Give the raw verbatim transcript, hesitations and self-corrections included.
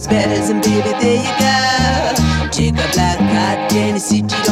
better, and baby, there you go. Take a black card, Tennessee,